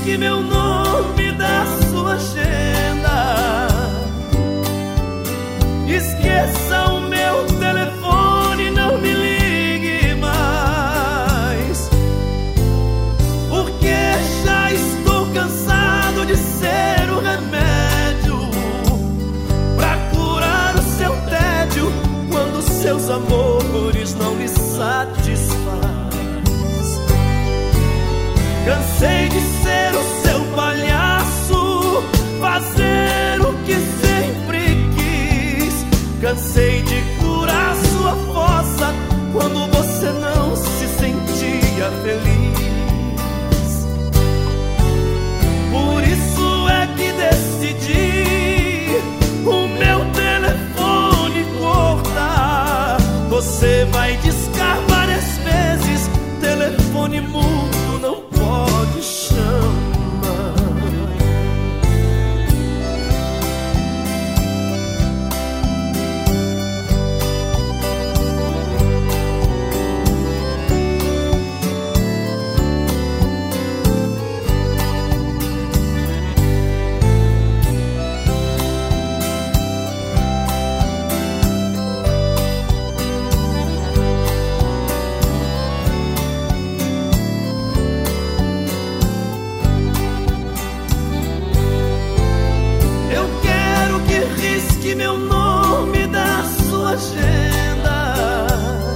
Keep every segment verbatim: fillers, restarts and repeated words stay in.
risque meu nome da sua agenda. Esqueça o meu telefone, não me ligue mais, porque já estou cansado de ser o remédio pra curar o seu tédio quando seus amores não lhe satisfaz. Cansei de ser o seu palhaço, fazer o que sempre quis. Cansei de curar sua fossa quando você não se sentia feliz. Por isso é que decidi o meu telefone cortar. Você vai discar várias vezes, telefone mudo não pode chamar. Meu nome da sua agenda.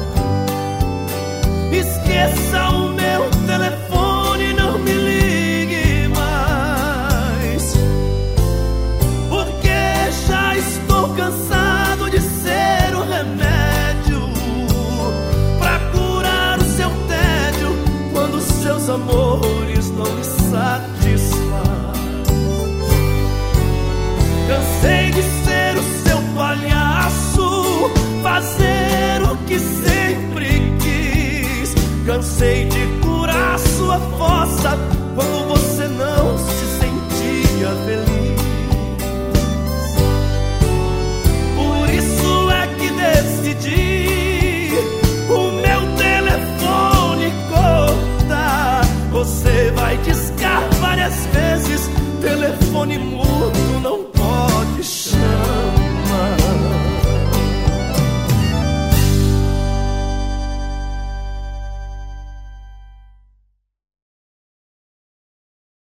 Esqueça o meu telefone, não me ligue mais, porque já estou cansado de ser o remédio pra curar o seu tédio quando seus amores não lhe satisfaz. Cansei de ser o seu palhaço, fazer o que sempre quis. Cansei de curar sua fossa